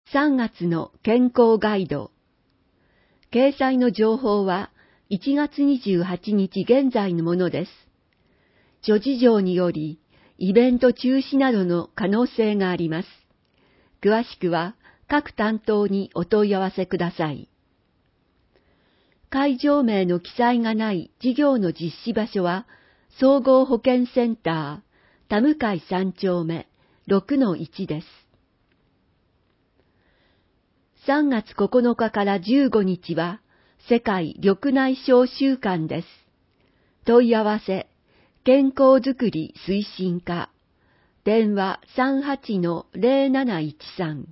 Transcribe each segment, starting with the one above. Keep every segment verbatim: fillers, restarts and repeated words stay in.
さんがつの健康ガイド。掲載の情報はいちがつにじゅうはちにち現在のものです。諸事情によりイベント中止などの可能性があります。詳しくは各担当にお問い合わせください。会場名の記載がない事業の実施場所は総合保健センター田向さん丁目 ろくのいち です。さんがつここのかからじゅうごにちは世界緑内障週間です。問い合わせ、健康づくり推進課、電話 さんはちのゼロなないちさん。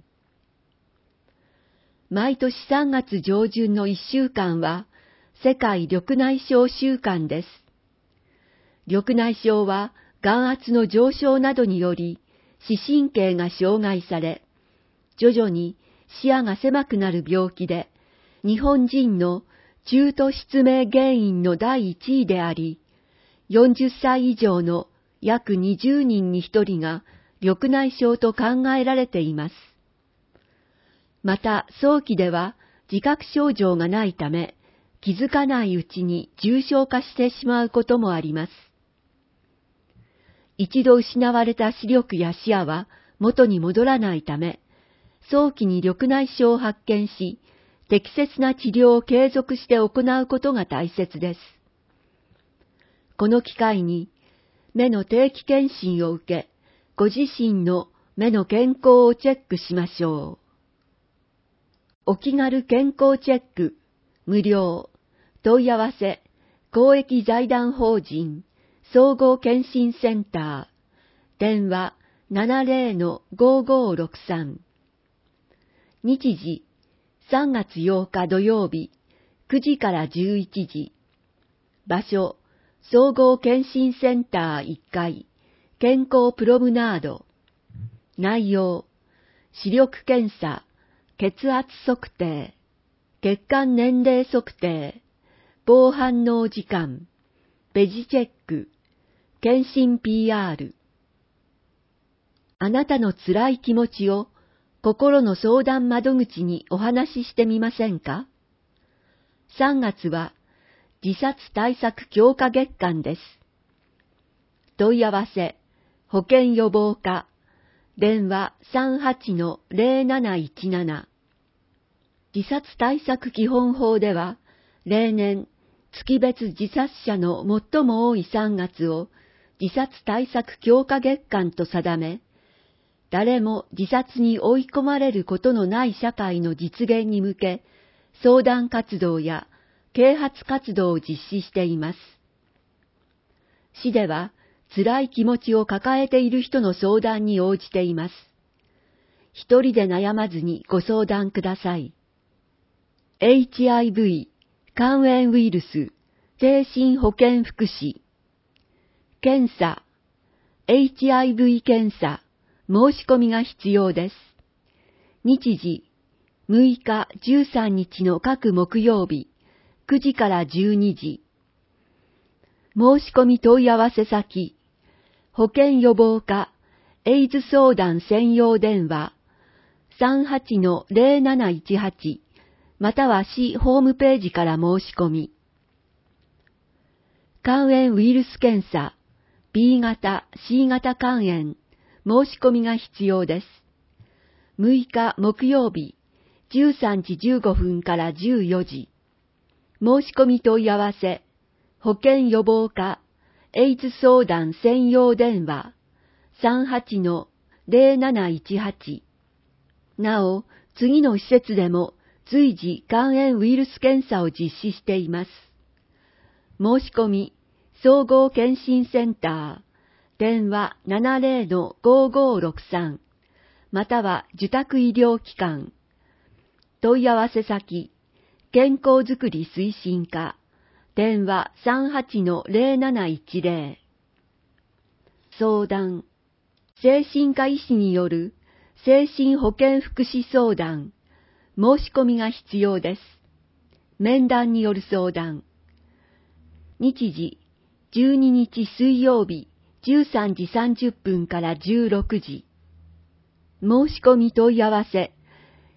毎年さんがつ上旬のいっしゅうかんは世界緑内障週間です。緑内障は眼圧の上昇などにより視神経が障害され、徐々に視野が狭くなる病気で、日本人の中途失明原因のだいいちいであり、よんじゅっさい以上の約にじゅうにんにひとりが緑内障と考えられています。また早期では自覚症状がないため、気づかないうちに重症化してしまうこともあります。一度失われた視力や視野は元に戻らないため、早期に緑内障を発見し、適切な治療を継続して行うことが大切です。この機会に、目の定期検診を受け、ご自身の目の健康をチェックしましょう。お気軽健康チェック、無料、問い合わせ、公益財団法人、総合検診センター、電話 ななゼロのごごろくさん。日時、さんがつようか土曜日、くじからじゅういちじ。場所、総合検診センターいっかい、健康プロムナード。内容、視力検査、血圧測定、血管年齢測定、防反応時間、ベジチェック、検診 ピーアール。あなたの辛い気持ちを心の相談窓口にお話ししてみませんか？ さんがつは自殺対策強化月間です。問い合わせ、保健予防課、電話 さんはちのゼロなないちなな。自殺対策基本法では、例年、月別自殺者の最も多いさんがつを自殺対策強化月間と定め、誰も自殺に追い込まれることのない社会の実現に向け、相談活動や啓発活動を実施しています。市では、辛い気持ちを抱えている人の相談に応じています。一人で悩まずにご相談ください。エイチアイブイ、肝炎ウイルス、精神保健福祉。検査、エイチアイブイ 検査、申し込みが必要です。日時、むいか、じゅうさんにちの各木曜日、くじからじゅうにじ。申し込み問い合わせ先、保健予防課、エイズ相談専用電話、さんはちのゼロなないちはち、または市ホームページから申し込み。肝炎ウイルス検査、ビー 型、シー 型肝炎、申し込みが必要です。むいか木曜日、じゅうさんじじゅうごふんからじゅうよじ。申し込み問い合わせ、保健予防課、エイズ相談専用電話、さんはちのゼロなないちはち。なお、次の施設でも随時肝炎ウイルス検査を実施しています。申し込み、総合検診センター、電話 ななゼロのごごろくさん、または受託医療機関。問い合わせ先、健康づくり推進課、電話 さんはちのゼロなないちゼロ。相談、精神科医師による精神保健福祉相談、申し込みが必要です。面談による相談。日時、じゅうににち水曜日、じゅうさんじさんじゅっぷんからじゅうろくじ。申し込み問い合わせ、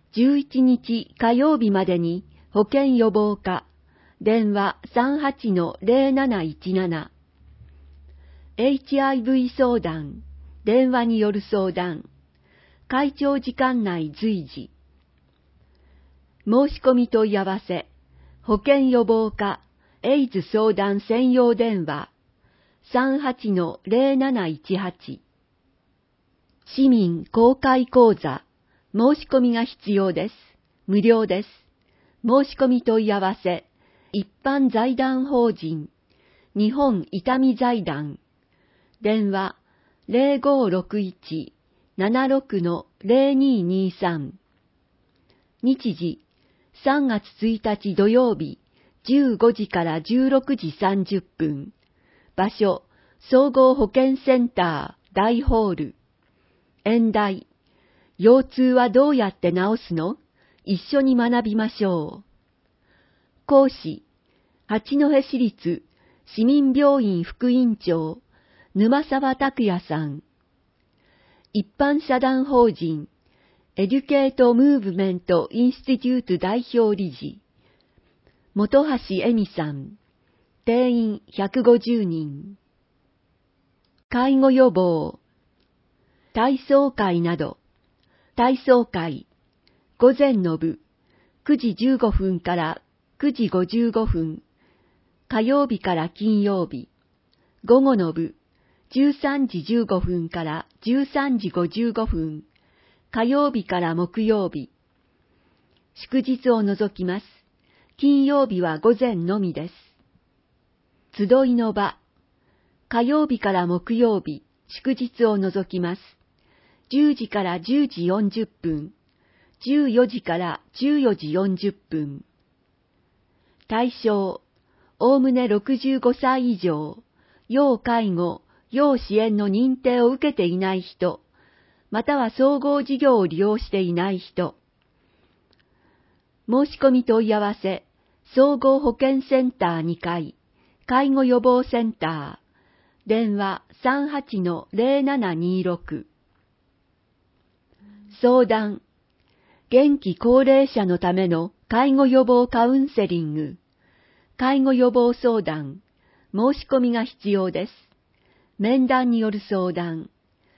じゅういちにち火曜日までに保険予防課、電話 さんはちのゼロなないちなな。エイチアイブイ 相談、電話による相談、会長時間内随時。申し込み問い合わせ、保険予防課、エイズ相談専用電話、さんはちのゼロなないちはち。市民公開講座、申し込みが必要です。無料です。申し込み問い合わせ、一般財団法人、日本伊丹財団、電話 ゼロごろくいち ななろくのゼロににさん。日時、さんがつついたち土曜日、じゅうごじからじゅうろくじさんじゅっぷん。場所、総合保健センター大ホール。演題、腰痛はどうやって治すの？一緒に学びましょう。講師、八戸市立市民病院副院長、沼沢拓也さん。一般社団法人、エデュケートムーブメントインスティテュート代表理事、本橋恵美さん。定員ひゃくごじゅうにん。介護予防、体操会など、体操会、午前の部、くじじゅうごふんからくじごじゅうごふん、火曜日から金曜日、午後の部、じゅうさんじじゅうごふんからじゅうさんじごじゅうごふん、火曜日から木曜日。祝日を除きます。金曜日は午前のみです。集いの場、火曜日から木曜日、祝日を除きます。じゅうじからじゅうじよんじゅっぷん、じゅうよじからじゅうよじよんじゅっぷん。対象、おおむねろくじゅうごさい以上、要介護、要支援の認定を受けていない人、または総合事業を利用していない人。申し込み問い合わせ、総合保健センターにかい、介護予防センター、電話 さんはちのゼロななにろく。相談、元気高齢者のための介護予防カウンセリング、介護予防相談、申し込みが必要です。面談による相談。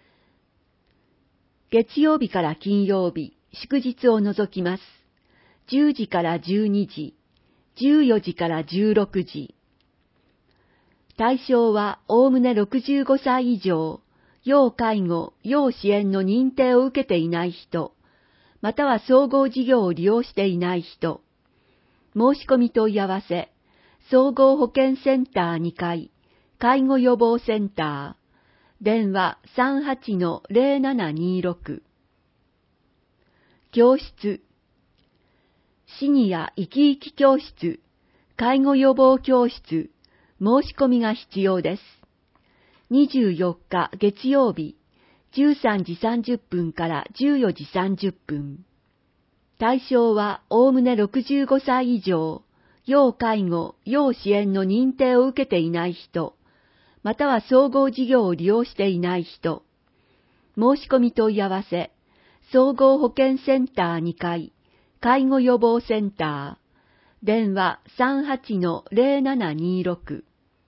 月曜日から金曜日、祝日を除きます。じゅうじからじゅうにじ、じゅうよじからじゅうろくじ。対象はおおむねろくじゅうごさい以上、要介護、要支援の認定を受けていない人、または総合事業を利用していない人。申し込み問い合わせ、総合保健センターにかい、介護予防センター、電話 さんはちのゼロななにろく。教室、シニア生き生き教室、介護予防教室、申し込みが必要です。にじゅうよっか月曜日、じゅうさんじさんじゅっぷんからじゅうよじさんじゅっぷん。対象はおおむねろくじゅうごさい以上、要介護、要支援の認定を受けていない人、または総合事業を利用していない人。申し込み問い合わせ、総合保健センターにかい、介護予防センター、電話 さんはちのゼロななにろく。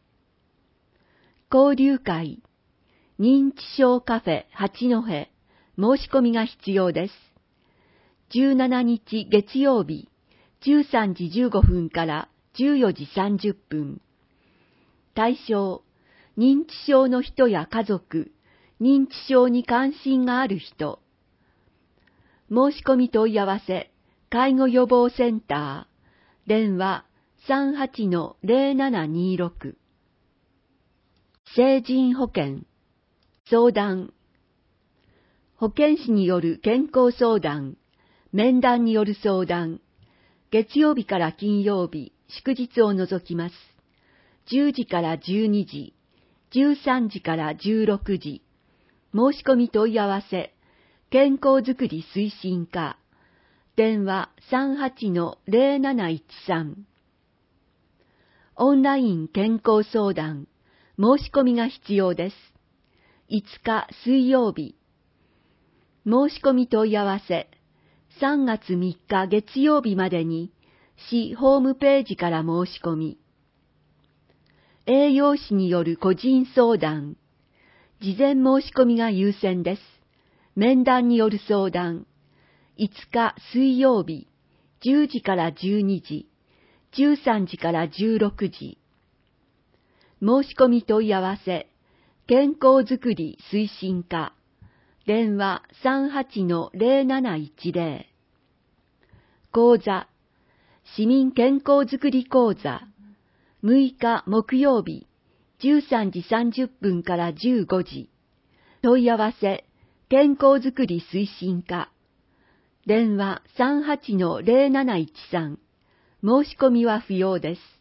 交流会、認知症カフェ八戸、申し込みが必要です。じゅうしちにち月曜日、じゅうさんじじゅうごふんからじゅうよじさんじゅっぷん。対象、認知症の人や家族、認知症に関心がある人。申し込み問い合わせ、介護予防センター、電話 さんはちのゼロななにろく。成人保険、相談、保健師による健康相談、面談による相談、月曜日から金曜日、祝日を除きます。じゅうじからじゅうにじ、じゅうさんじからじゅうろくじ。申し込み問い合わせ、健康づくり推進課、電話 さんはちのゼロなないちさん。オンライン健康相談、申し込みが必要です。いつか水曜日。申し込み問い合わせ、 さんがつみっか月曜日までに市ホームページから申し込み。栄養士による個人相談。事前申し込みが優先です。面談による相談。いつか水曜日、じゅうじからじゅうにじ、じゅうさんじからじゅうろくじ。申し込み問い合わせ、健康づくり推進課。電話 さんはちのゼロなないちゼロ。講座、市民健康づくり講座。むいか木曜日、じゅうさんじさんじゅっぷんからじゅうごじ。問い合わせ、健康づくり推進課。電話 さんはちのゼロなないちさん。申し込みは不要です。